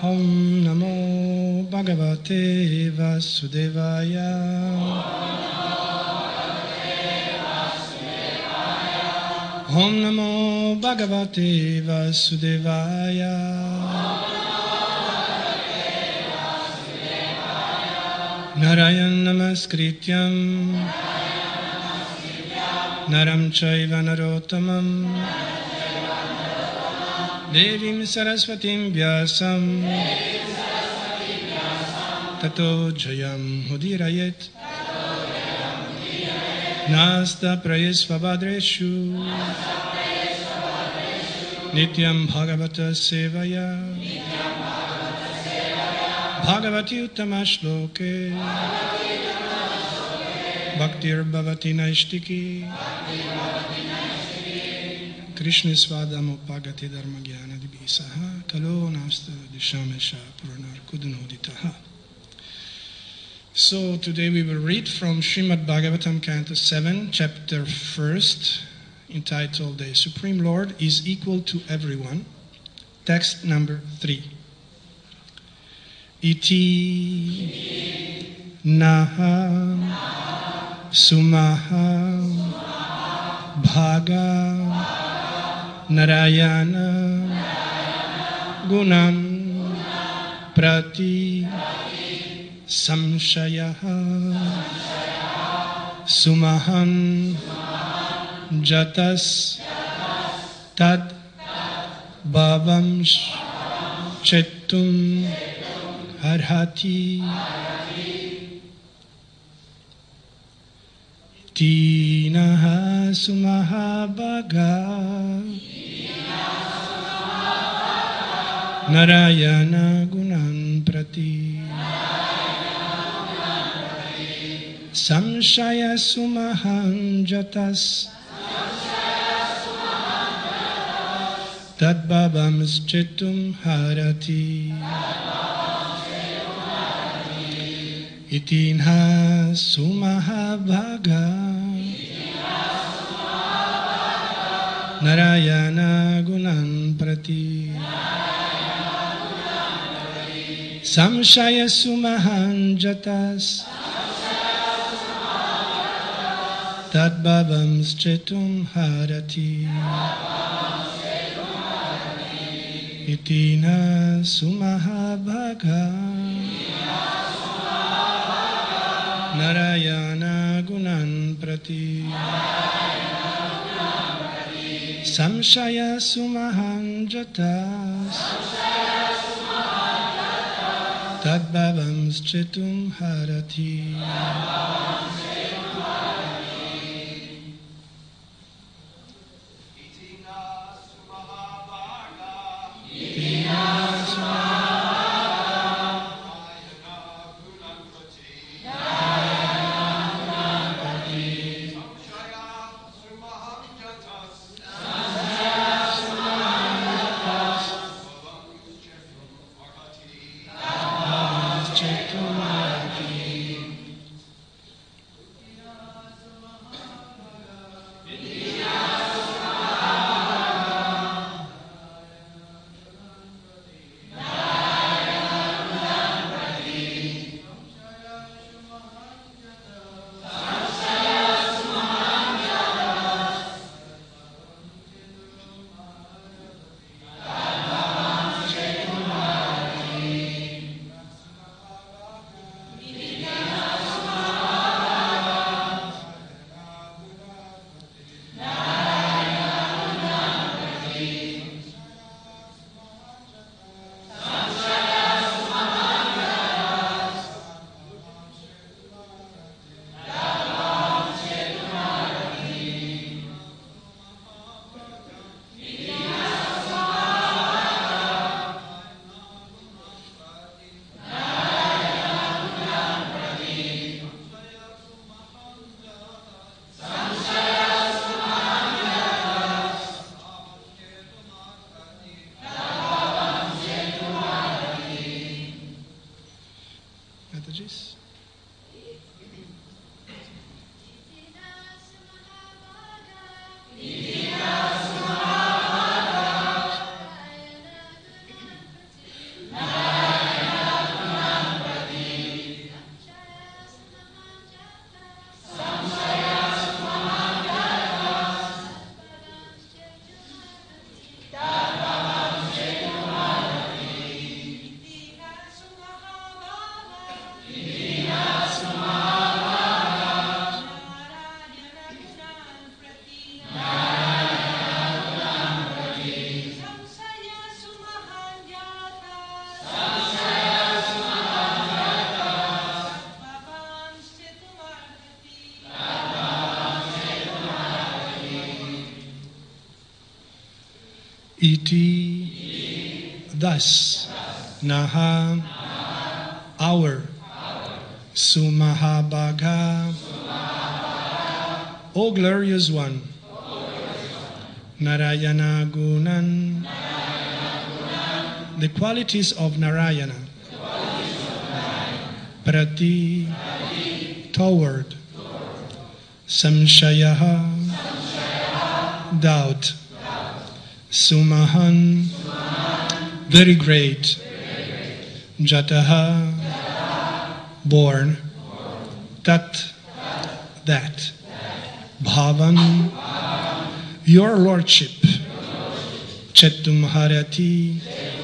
Om Namo Bhagavate Vasudevaya. Om Namo Bhagavate Vasudevaya. Narayan Namaskrityam Naram Chaiva Narottamam Devim Saraswatim Vyasam Tato Jayam Hudirayet Nasta Prayesvabhadreshu Nityam Bhagavata Sevaya Bhagavati Uttama Shloke Bhaktir Bhavati Naishtiki Krishna Svadam Upagati Dharma Jnana Dibisaha Kalo Nasta Dishamesha Puranar Kudunoditaha. So today we will read from Srimad Bhagavatam Canto 7, chapter 1st, entitled The Supreme Lord is Equal to Everyone, text number 3. Iti Naha Sumaha Bhaga Narayana Gunam Prati Samshayaha Sumahan Jatas Tad Bhavamsh Chetum Arhati Tinaha Sumaha Bhaga Narayana Gunan Prati Samshaya Sumahan Jatas Tadbhavam Chetum Harati Itinha Sumaha Bhaga Narayana Gunan Prati Samshaya Sumahan Jatas Tadbhavam Chetum Harati Itina Sumaha Bhaga Narayana Gunan Prati Samshaya Sumahan Jatas Tadbhavam Chetum Harati. Iti. Thus. Naha. Our. Sumahabagha. O glorious one. Narayana Gunan. The qualities of Narayana. Prati. Toward. Samshayaha. Doubt. Sumahan. Very great. Jataha. Born. Tat. That. Bhavan. Your Lordship. Chetumharati.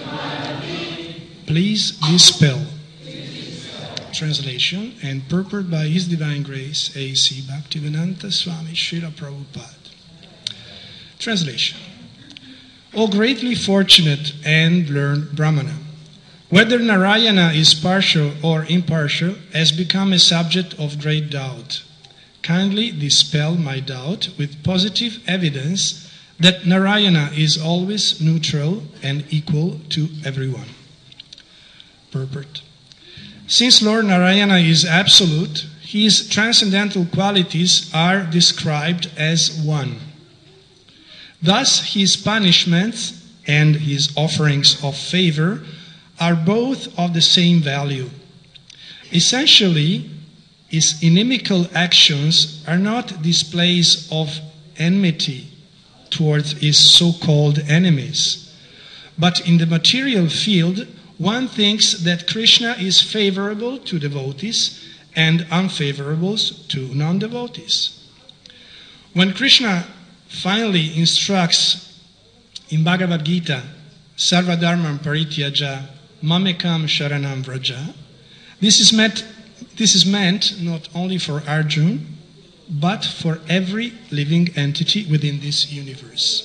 Please dispel. Translation and purport by His Divine Grace, A.C. Bhaktivedanta Swami Srila Prabhupada. Translation. O greatly fortunate and learned Brahmana, whether Narayana is partial or impartial has become a subject of great doubt. Kindly dispel my doubt with positive evidence that Narayana is always neutral and equal to everyone. Purport. Since Lord Narayana is absolute, his transcendental qualities are described as one. Thus, his punishments and his offerings of favor are both of the same value. Essentially, his inimical actions are not displays of enmity towards his so-called enemies, but in the material field, one thinks that Krishna is favorable to devotees and unfavorable to non-devotees. When Krishna finally instructs in Bhagavad Gita, Sarva Dharmam Parityaja Mamekam Sharanam Vraja, this is meant not only for Arjuna, but for every living entity within this universe.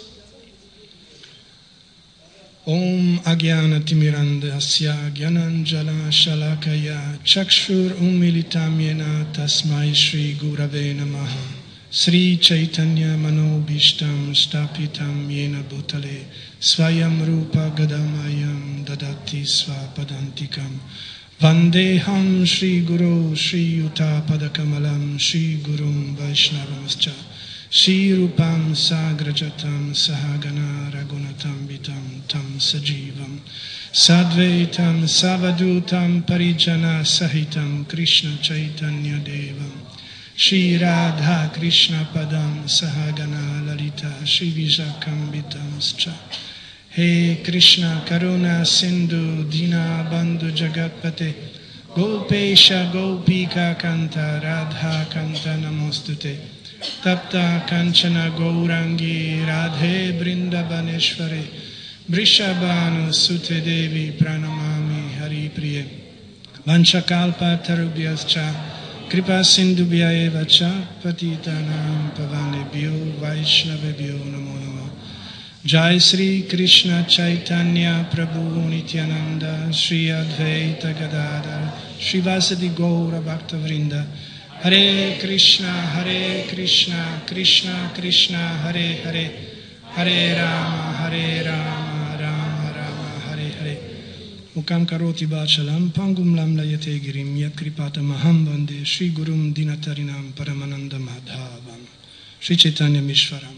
Om Agyana Timirandasya Gyananjala Shalakaya Chakshur Umilitam Yena Tasmai Shri Gurave Namaha Sri Chaitanya Manobishtam Stapitam Yena Bhutale Svayam Rupa Gadamayam Dadati Svapadantikam Vandeham Shri Guru Shri Yuta Padakamalam Shri Gurum Vaishnavamscha Shri Rupam Sagrajatam Sahagana Ragunatam Vitam Tam Sajivam Sadvaitam Savadutam Parijana Sahitam Krishna Chaitanya Devam Shri Radha Krishna Padam Sahagana Lalita Shri Vijakam Vitamscha He Krishna Karuna Sindhu Dina Bandhu Jagatpate Gopesha Gopika Kanta Radha Kanta Namostute Tapta Kanchana Gaurangi Radhe Brindavaneshware Vrishabhanu Sute Devi Pranamami Hari Priye Vanchakalpa Tarubhyascha Kripa Sindhubhya Eva Cha Patitanam Pavanebhyo Vaishnavebhyo Namo Namo Jai Sri Krishna Chaitanya Prabhu Nityananda Sri Advaita Gadadhar Sri Vasadi Gaura Bhakta Vrinda Hare Krishna, Krishna Krishna, Hare Hare, Hare Rama, Rama Rama, Hare Hare. Mukam karoti bachalam, pangum lam layate girim, yat kripata maham bande, Shri Gurum Dinatarinam, Paramananda Madhavam, Shri Chaitanya Mishwaram.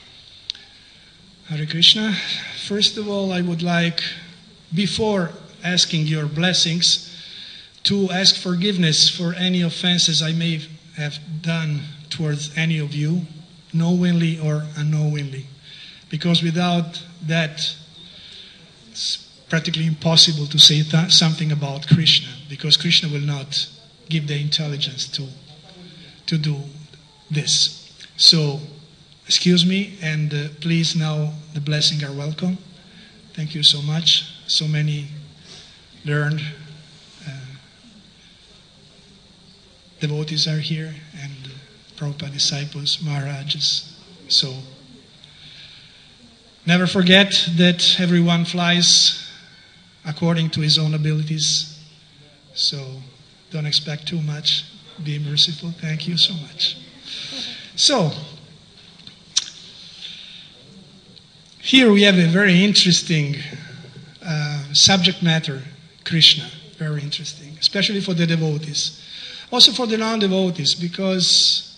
Hare Krishna. First of all, I would like, before asking your blessings, to ask forgiveness for any offenses I may have done towards any of you, knowingly or unknowingly. Because without that, it's practically impossible to say something about Krishna, because Krishna will not give the intelligence to do this. So, excuse me, and please now the blessings are welcome. Thank you so much. So many learned devotees are here, and Prabhupada disciples, Maharajas. So, never forget that everyone flies according to his own abilities. So, don't expect too much. Be merciful. Thank you so much. So, Here we have a very interesting subject matter, Krishna. Very interesting, especially for the devotees. Also for the non-devotees, because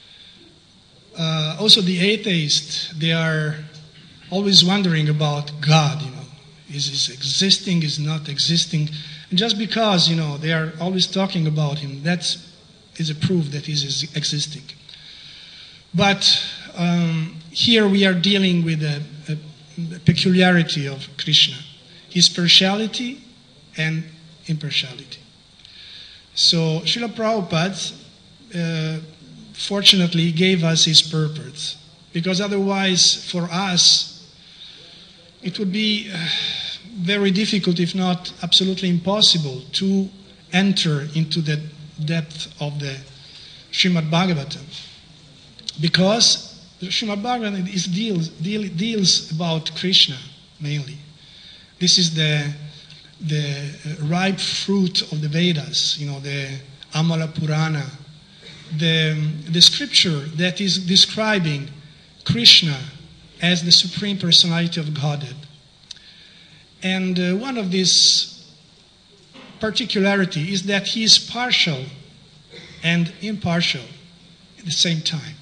also the atheists, they are always wondering about God, Is he existing, is not existing? And just because, they are always talking about him, that is a proof that he is existing. But here we are dealing with a peculiarity of Krishna, his partiality and impartiality. So Srila Prabhupada fortunately gave us his purport, because otherwise for us it would be very difficult, if not absolutely impossible, to enter into the depth of the Srimad Bhagavatam. Because the Srimad Bhagavatam deals about Krishna mainly. This is the ripe fruit of the Vedas, the Amala Purana, the scripture that is describing Krishna as the Supreme Personality of Godhead. And one of these particularity is that he is partial and impartial at the same time.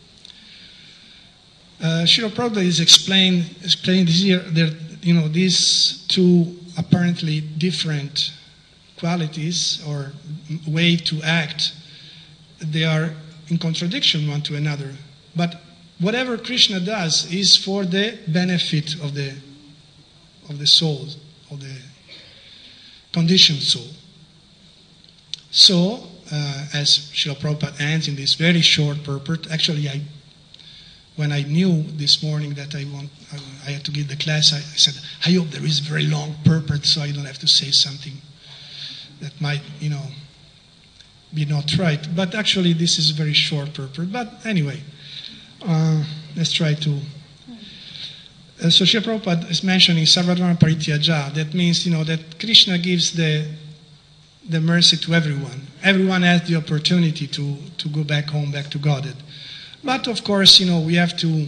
Srila Prabhupada is explained here that these two apparently different qualities or way to act, they are in contradiction one to another. But whatever Krishna does is for the benefit of the soul, of the conditioned soul. So, as Srila Prabhupada ends in this very short purport, actually when I knew this morning that I had to give the class, I said, I hope there is a very long purport so I don't have to say something that might, be not right. But actually this is a very short purport. But anyway, let's try to... so Srila Prabhupada is mentioning Sarvadharma Parityaja. That means, that Krishna gives the mercy to everyone. Everyone has the opportunity to go back home, back to Godhead. But of course, we have to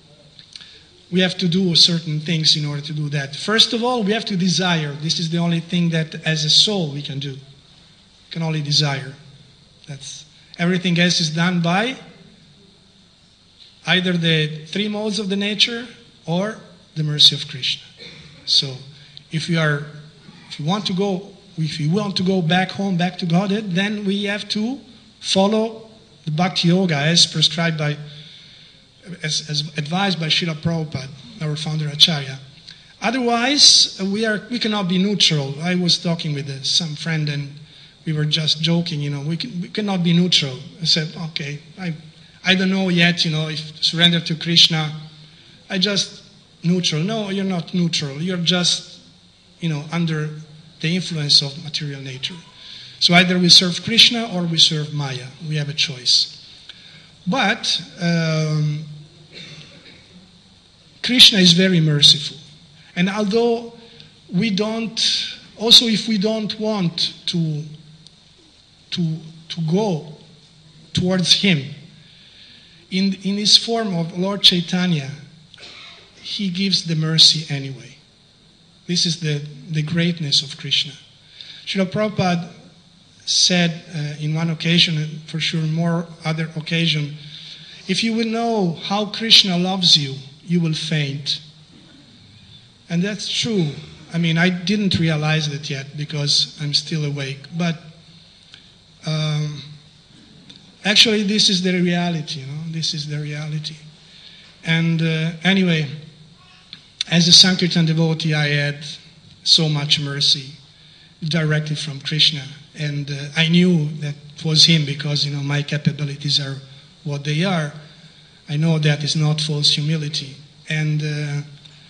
do certain things in order to do that. First of all, we have to desire. This is the only thing that as a soul we can do. We can only desire. Everything else is done by either the three modes of the nature or the mercy of Krishna. So if we want to go back home, back to Godhead, then we have to follow the Bhakti Yoga as prescribed as advised by Srila Prabhupada, our founder Acharya. Otherwise, we cannot be neutral. I was talking with some friend and we were just joking, we cannot be neutral. I said, okay, I don't know yet, if surrender to Krishna, I just neutral. No, you're not neutral. You're just, under the influence of material nature. So either we serve Krishna or we serve Maya. We have a choice. But Krishna is very merciful. And although we don't, also if we don't want to go towards him, in his form of Lord Chaitanya, he gives the mercy anyway. This is the greatness of Krishna. Srila Prabhupada said in one occasion, and for sure more other occasion, if you will know how Krishna loves you, you will faint. And that's true. I didn't realize it yet because I'm still awake. But actually this is the reality, This is the reality. And anyway, as a Sankirtan devotee, I had so much mercy directly from Krishna. And I knew that it was him because, my capabilities are what they are. I know that is not false humility. And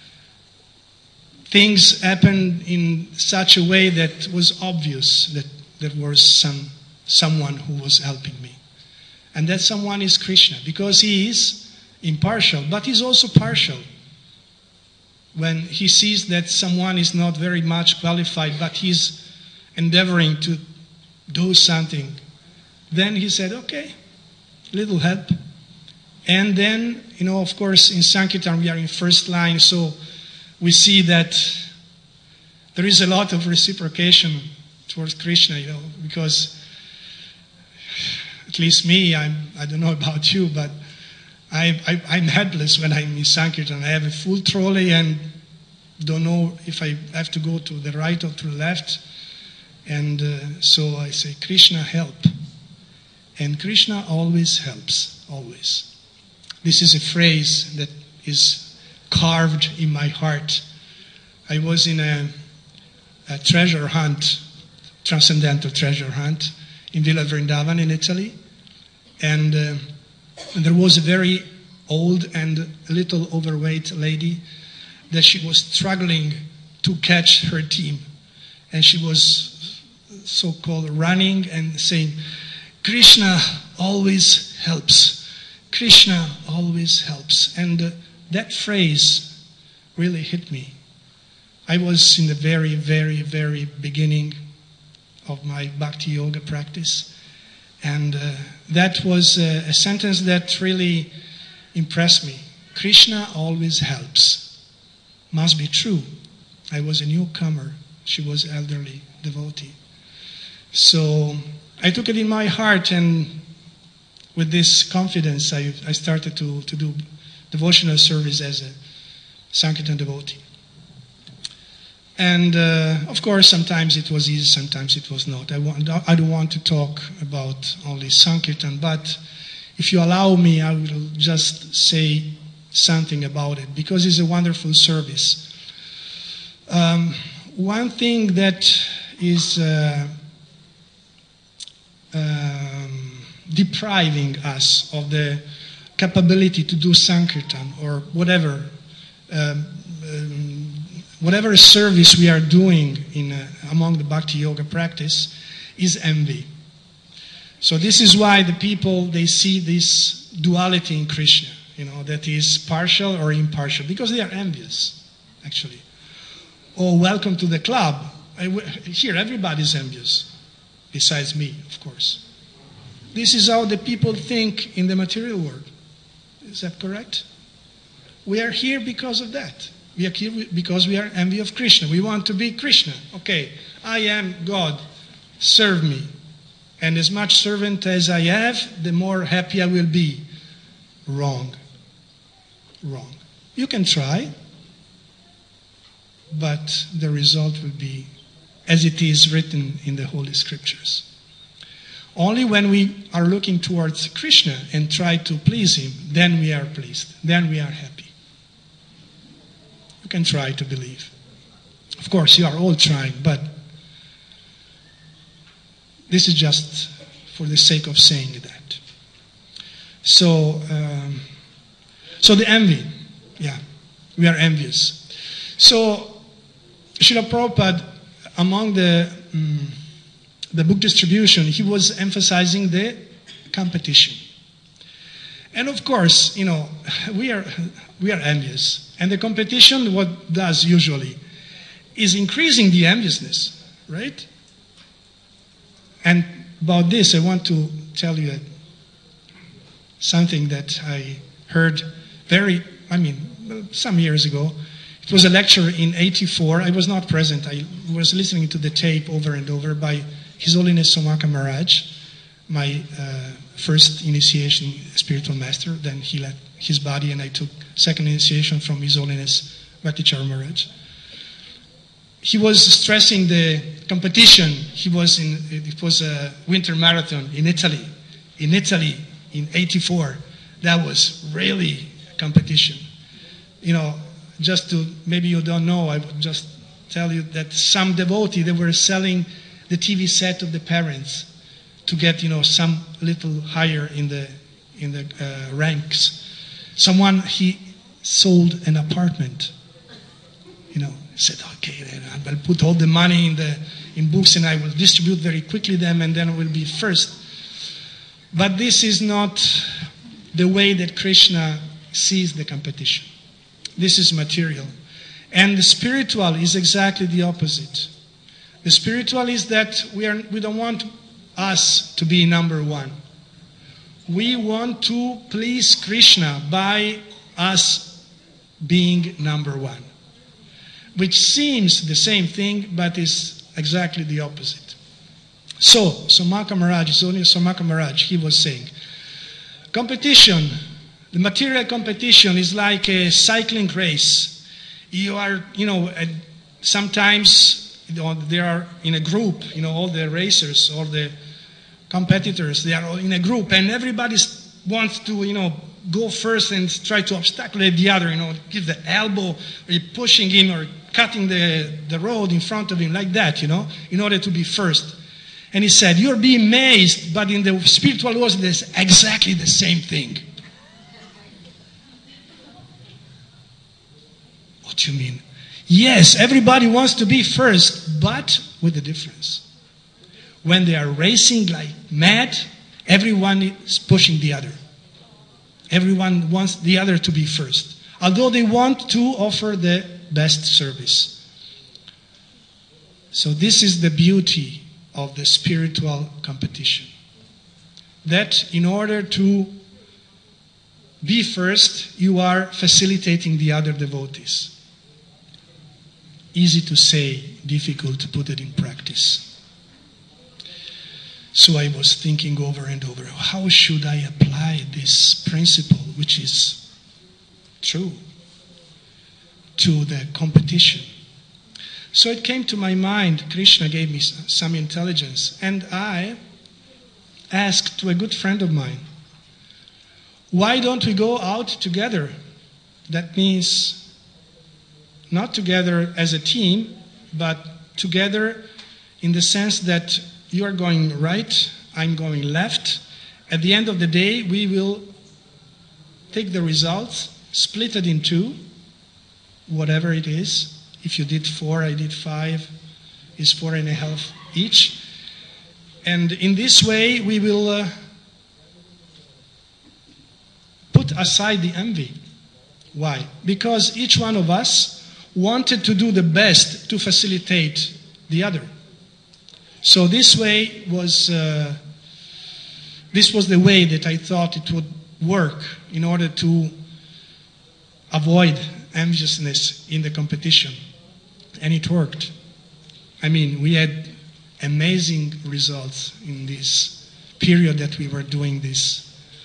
things happened in such a way that was obvious that there was someone who was helping me. And that someone is Krishna, because he is impartial, but he's also partial. When he sees that someone is not very much qualified, but he's endeavoring to do something, then he said, okay, little help. And then, of course, in Sankirtan we are in first line, so we see that there is a lot of reciprocation towards Krishna, because at least me, I don't know about you, but I'm helpless when I'm in Sankirtan. I have a full trolley and don't know if I have to go to the right or to the left. And so I say, Krishna, help. And Krishna always helps, always. This is a phrase that is carved in my heart. I was in a treasure hunt, transcendental treasure hunt, in Villa Vrindavan in Italy. And there was a very old and a little overweight lady that she was struggling to catch her team. And she was so-called running and saying, Krishna always helps. Krishna always helps. And that phrase really hit me. I was in the very, very, very beginning of my bhakti yoga practice. And that was a sentence that really impressed me. Krishna always helps. Must be true. I was a newcomer. She was elderly devotee. So I took it in my heart, and with this confidence, I started to do devotional service as a Sankirtan devotee. And of course, sometimes it was easy, sometimes it was not. I don't want to talk about only Sankirtan, but if you allow me, I will just say something about it, because it's a wonderful service. One thing that is depriving us of the capability to do Sankirtan or whatever service we are doing among the Bhakti Yoga practice is envy. So this is why the people, they see this duality in Krishna, that is partial or impartial, because they are envious, actually. Oh, welcome to the club. Here, everybody's envious, besides me, of course. This is how the people think in the material world. Is that correct? We are here because of that. We are here because we are envy of Krishna. We want to be Krishna. Okay, I am God. Serve me. And as much servant as I have, the more happy I will be. Wrong. Wrong. You can try, but the result will be as it is written in the Holy Scriptures. Only when we are looking towards Krishna and try to please him, then we are pleased. Then we are happy. You can try to believe. Of course, you are all trying, but this is just for the sake of saying that. So the envy, we are envious. So Srila Prabhupada, among the book distribution, he was emphasizing the competition. And of course, we are envious. And the competition, what does usually, is increasing the enviousness, right? And about this, I want to tell you something that I heard some years ago. It was a lecture in 84. I was not present. I was listening to the tape over and over by His Holiness Somaka Maharaj, my first initiation spiritual master. Then he left his body and I took second initiation from His Holiness Bhattacharya Maharaj. He was stressing the competition. It was a winter marathon in Italy. In 84. That was really a competition. Just to, maybe you don't know, I would just tell you that some devotee, they were selling the TV set of the parents to get, some little higher in the ranks. Someone, he sold an apartment, said, okay, then I will put all the money in books and I will distribute very quickly them and then I will be first. But this is not the way that Krishna sees the competition. This is material. And the spiritual is exactly the opposite. The spiritual is that we don't want us to be number one. we want to please Krishna by us being number one, which seems the same thing, but is exactly the opposite. So Somaka Maharaj, he was saying, competition, the material competition is like a cycling race. You are, sometimes they are in a group, all the racers or the competitors, they are all in a group, and everybody wants to, go first and try to obstaculate the other, give the elbow, or pushing him or cutting the road in front of him like that, in order to be first. And he said, you're being amazed, but in the spiritual world, there's exactly the same thing. What do you mean? Yes, everybody wants to be first, but with a difference. When they are racing like mad, everyone is pushing the other. Everyone wants the other to be first, although they want to offer the best service. So this is the beauty of the spiritual competition. That in order to be first, you are facilitating the other devotees. Easy to say, difficult to put it in practice. So I was thinking over and over, how should I apply this principle, which is true, to the competition? So it came to my mind, Krishna gave me some intelligence, and I asked to a good friend of mine, why don't we go out together? That means not together as a team, but together in the sense that you are going right, I'm going left. At the end of the day, we will take the results, split it in two, whatever it is. If you did 4, I did 5, is 4.5 each. And in this way, we will put aside the envy. Why? Because each one of us wanted to do the best to facilitate the other. So this way was this was the way that I thought it would work in order to avoid enviousness in the competition. And it worked. I mean, we had amazing results in this period that we were doing this.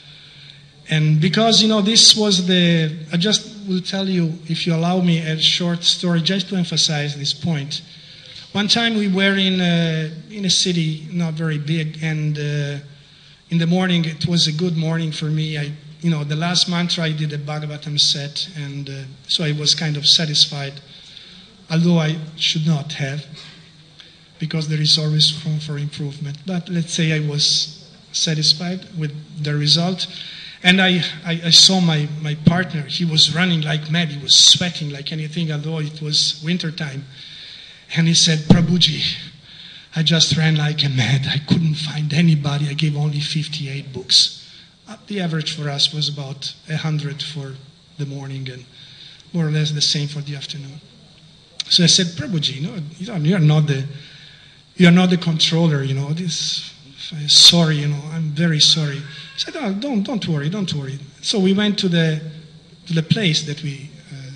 And because, this was I just will tell you, if you allow me, a short story just to emphasize this point. One time we were in a city not very big, and in the morning, it was a good morning for me. The last mantra I did a Bhagavatam set, and so I was kind of satisfied, although I should not have, because there is always room for improvement. But let's say I was satisfied with the result. And I saw my partner. He was running like mad. He was sweating like anything, although it was winter time. And he said, Prabhuji, I just ran like a mad. I couldn't find anybody. I gave only 58 books. The average for us was about 100 for the morning and more or less the same for the afternoon. So I said, Prabhuji, you are not the controller. Sorry, I'm very sorry. He said, oh, don't worry. So we went to the place that we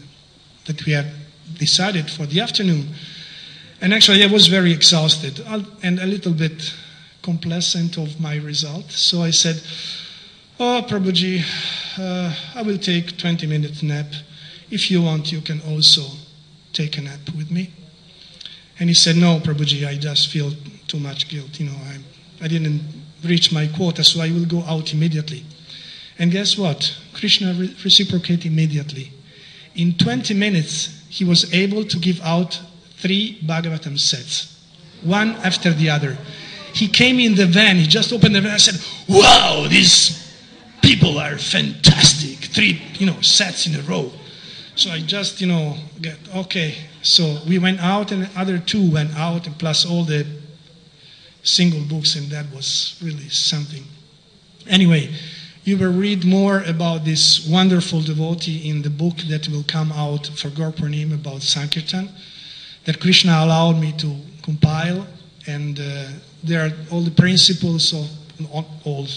had decided for the afternoon. And actually, I was very exhausted and a little bit complacent of my result. So I said, oh, Prabhuji, I will take 20-minute nap. If you want, you can also take a nap with me. And he said, no, Prabhuji, I just feel too much guilt. I didn't reach my quota, so I will go out immediately. And guess what? Krishna reciprocated immediately. In 20 minutes, he was able to give out 3 Bhagavatam sets, one after the other. He came in the van, he just opened the van and said, wow, these people are fantastic. 3, sets in a row. So I just, okay. So we went out and the other 2 went out, and plus all the single books, and that was really something. Anyway, you will read more about this wonderful devotee in the book that will come out for Gaur Purnima about Sankirtan, that Krishna allowed me to compile, and there are all the principles of all,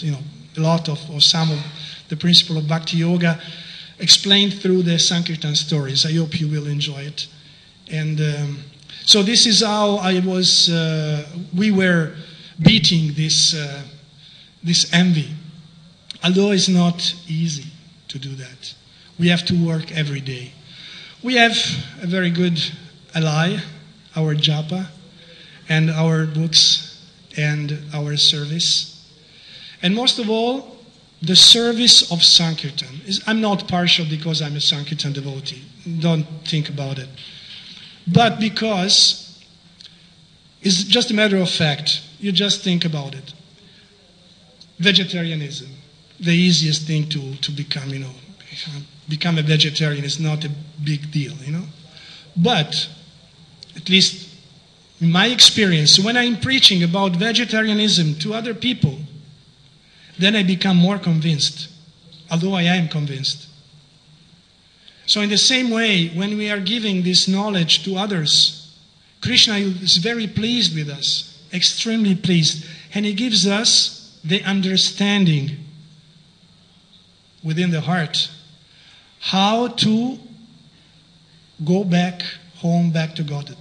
a lot of, or some of the principle of Bhakti Yoga explained through the Sankirtan stories. I hope you will enjoy it. And so this is how we were beating this envy. Although it's not easy to do that. We have to work every day. We have a very good ally, our japa, and our books, and our service. And most of all, the service of Sankirtan. I'm not partial because I'm a Sankirtan devotee. Don't think about it. But because it's just a matter of fact. You just think about it. Vegetarianism, the easiest thing to become, become a vegetarian is not a big deal, But, at least in my experience, when I'm preaching about vegetarianism to other people, then I become more convinced, although I am convinced. So in the same way, when we are giving this knowledge to others, Krishna is very pleased with us, extremely pleased, and he gives us the understanding within the heart how to go back home, back to Godhead.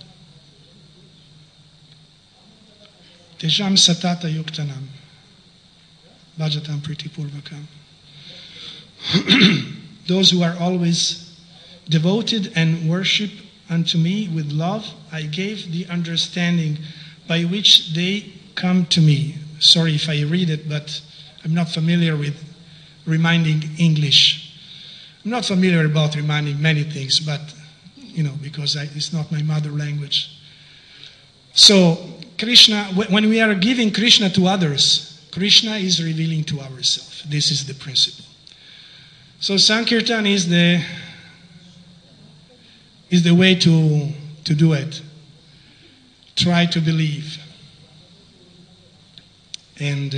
Tejam satata yuktanam, bhajatam pritipurvakam. Those who are always devoted and worship unto me with love, I gave the understanding by which they come to me. Sorry if I read it, but I'm not familiar with reminding English. I'm not familiar about reminding many things, but, because it's not my mother language. So, Krishna, when we are giving Krishna to others, Krishna is revealing to ourselves. This is the principle. So, Sankirtan is the way to do it. Try to believe. And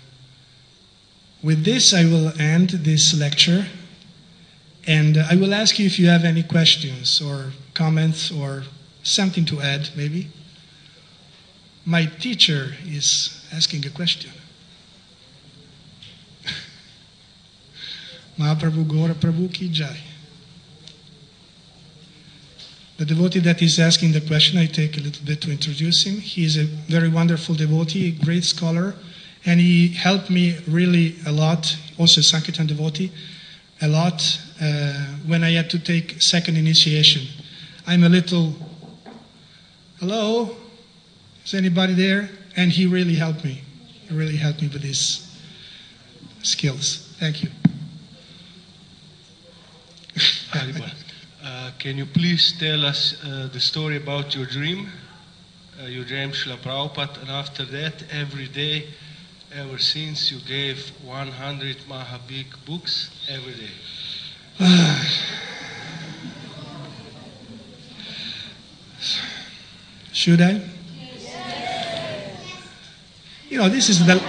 with this, I will end this lecture. And I will ask you if you have any questions or comments or something to add, maybe. My teacher is asking a question. Mahaprabhu Gaura Prabhu Ki Jai. The devotee that is asking the question, I take a little bit to introduce him. He is a very wonderful devotee, a great scholar, and he helped me really a lot, also a Sankirtan devotee, a lot when I had to take second initiation. I'm a little, hello? Is anybody there? And he really helped me. He really helped me with his skills. Thank you. Can you please tell us the story about your dream? You dreamed Srila Prabhupada, and after that, every day, ever since, you gave 100 Mahabig books every day. Should I? This is the...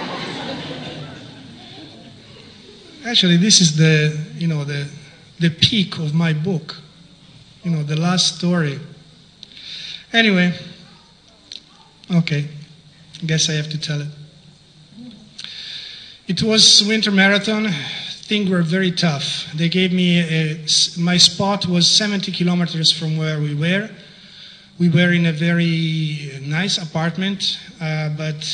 Actually, this is the peak of my book. The last story. Anyway, okay, I guess I have to tell it. It was winter marathon. Things were very tough. They gave me my spot was 70 kilometers from where we were. We were in a very nice apartment, but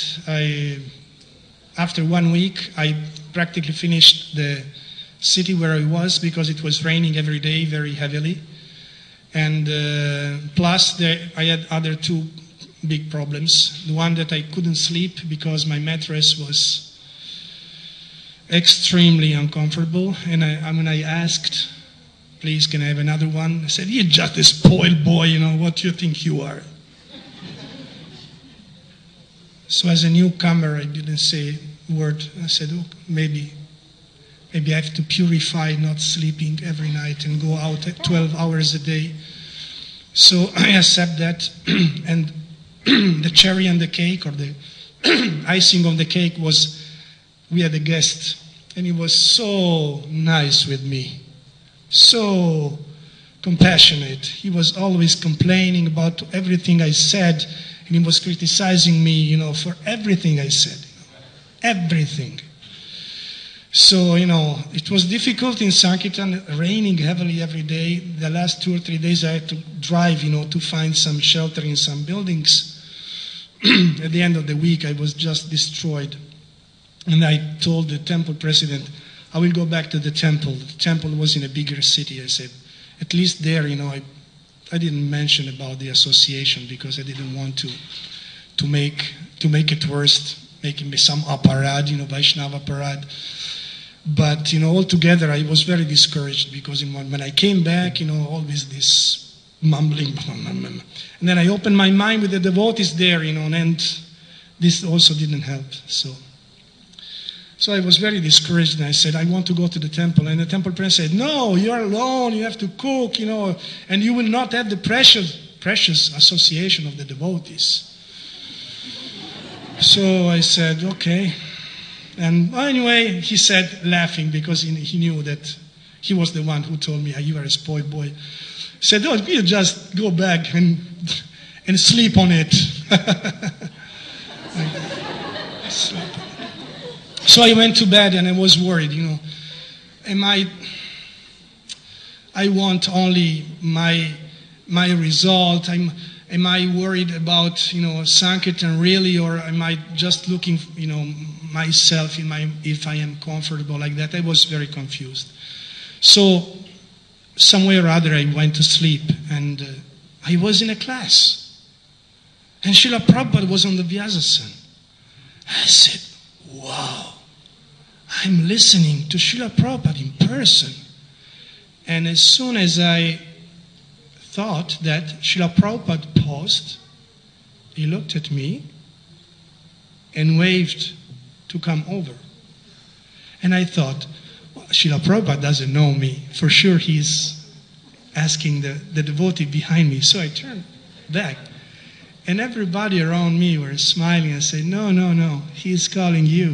after 1 week, I practically finished the city where I was because it was raining every day very heavily. And plus, I had other two big problems. The one that I couldn't sleep because my mattress was extremely uncomfortable. And I asked, please, can I have another one? I said, you're just a spoiled boy, what do you think you are? So as a newcomer, I didn't say a word. I said, oh, maybe I have to purify not sleeping every night and go out at 12 hours a day. So I accept that. And the cherry on the cake, or the icing on the cake, was we had a guest. And he was so nice with me. So compassionate. He was always complaining about everything I said. And he was criticizing me, for everything I said. Everything. So, it was difficult in Sankirtan, raining heavily every day. The last 2 or 3 days I had to drive, to find some shelter in some buildings. At the end of the week, I was just destroyed. And I told the temple president, I will go back to the temple. The temple was in a bigger city. I said, at least there, I didn't mention about the association because I didn't want to make it worse, making some aparad, Vaishnava aparad. But, altogether, I was very discouraged because when I came back, always this mumbling. And then I opened my mind with the devotees there, and this also didn't help. So I was very discouraged, and I said, I want to go to the temple. And the temple prince said, no, you're alone, you have to cook, and you will not have the precious association of the devotees. So I said, okay. And anyway, he said, laughing, because he knew that he was the one who told me, you are a spoiled boy. He said, oh, you just go back and sleep on it. So I went to bed and I was worried, I want only my result. Am I worried about, Sankirtan really, or am I just looking, myself if I am comfortable like that? I was very confused. So somewhere or other I went to sleep, and I was in a class. And Srila Prabhupada was on the Vyasasana. I said, wow, I'm listening to Srila Prabhupada in person. And as soon as I thought that Srila Prabhupada paused, he looked at me and waved to come over. And I thought, well, Srila Prabhupada doesn't know me. For sure he's asking the devotee behind me. So I turned back. And everybody around me were smiling and said, no, he's calling you.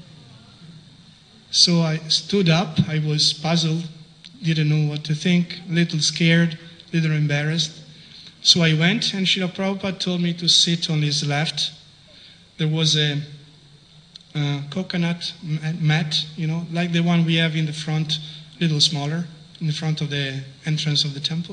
So I stood up. I was puzzled, didn't know what to think, a little scared, a little embarrassed. So I went, and Srila Prabhupada told me to sit on his left. There was a coconut mat, like the one we have in the front, a little smaller, in the front of the entrance of the temple.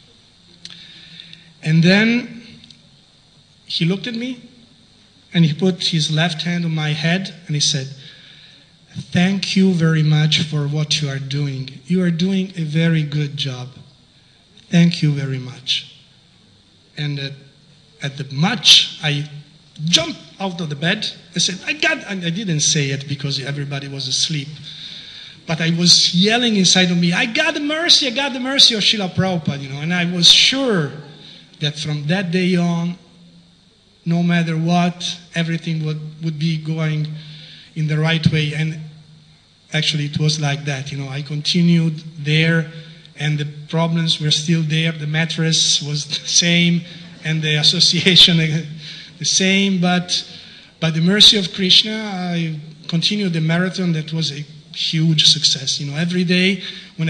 And then he looked at me, and he put his left hand on my head, and he said, thank you very much for what you are doing. You are doing a very good job. Thank you very much. And at the much, I jumped out of the bed. I said, I didn't say it because everybody was asleep. But I was yelling inside of me, I got the mercy of Srila Prabhupada, And I was sure that from that day on, no matter what, everything would be going in the right way. And actually it was like that. I continued there, and the problems were still there. The mattress was the same, and the association the same. But by the mercy of Krishna, I continued the marathon. That was a huge success. Every day when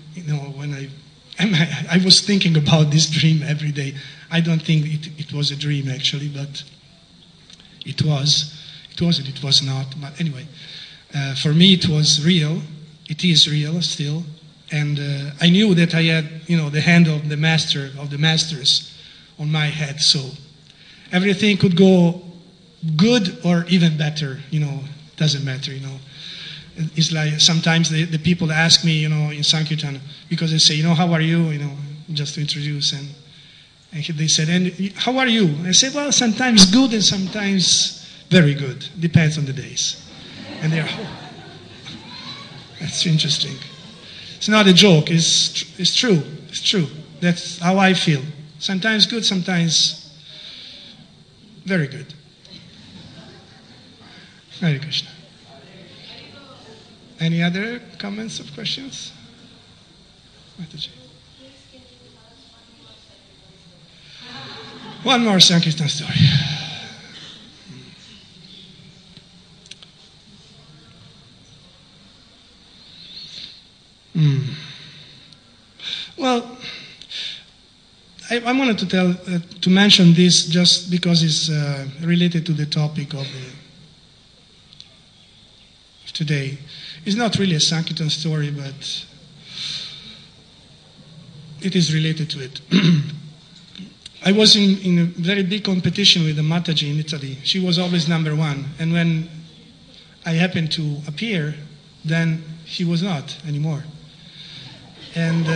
I was thinking about this dream every day. I don't think it was a dream actually, but it was. It wasn't. It was not. But anyway, for me it was real. It is real still. And I knew that I had, the hand of the master, of the masters on my head. So everything could go good or even better, doesn't matter, It's like sometimes the people ask me, in Sankirtan, because they say, how are you, just to introduce. And they said, and how are you? I say, well, sometimes good and sometimes very good. Depends on the days. And they're, that's interesting. It's not a joke. It's true. It's true. That's how I feel. Sometimes good, sometimes very good. Hare Krishna. Any other comments or questions? Mataji. One more Sankirtan story. Well, I wanted to mention this just because it's related to the topic today. It's not really a Sankirtan story, but it is related to it. I was in a very big competition with the Mataji in Italy. She was always number one. And when I happened to appear, then she was not anymore. And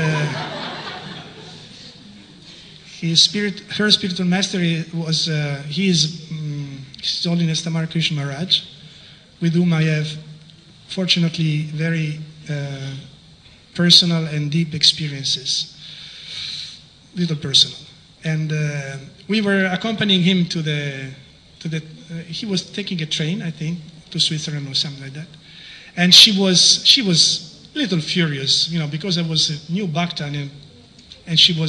her spiritual master was, His Holiness Tamar Krishna Maharaj, with whom I have, fortunately, very personal and deep experiences. Little personal. And we were accompanying him to the he was taking a train, I think, to Switzerland or something like that. And she was a little furious, because I was a new bhakta, and she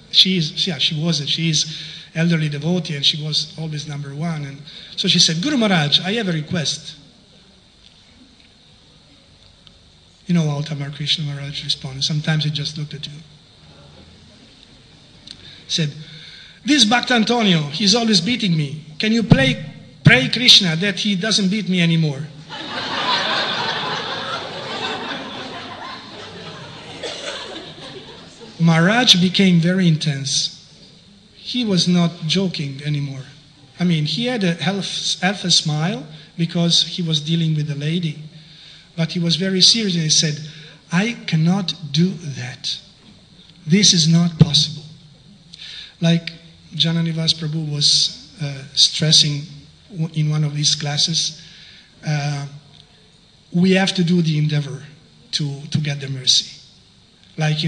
is elderly devotee, and she was always number one. And so she said, Guru Maharaj, I have a request. You know how Tamar Krishna Maharaj responded. Sometimes he just looked at you. Said, this Bhakta Antonio, he's always beating me. Can you pray Krishna that he doesn't beat me anymore? Maharaj became very intense. He was not joking anymore. I mean, he had a half a smile because he was dealing with a lady. But he was very serious and he said, I cannot do that. This is not possible. Like Jananivas Prabhu was stressing in one of these classes, we have to do the endeavor to get the mercy. Like,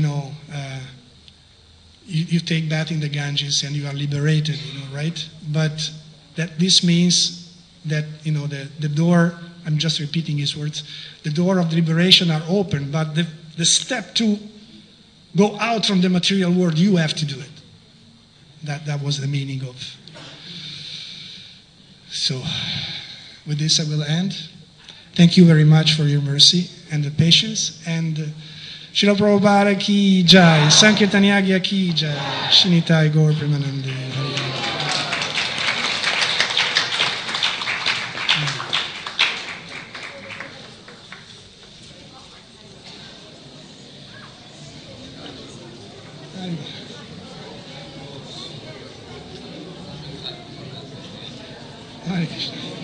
you take bath in the Ganges and you are liberated, right? But this means that, the door, I'm just repeating his words, the door of liberation are open, but the step to go out from the material world, you have to do it. That was the meaning of. So, with this I will end. Thank you very much for your mercy and the patience. And Srila Prabhupada ki jai, Sankirtan Yagya ki jai, Shinitai Gaur Premanande. Hare Krishna.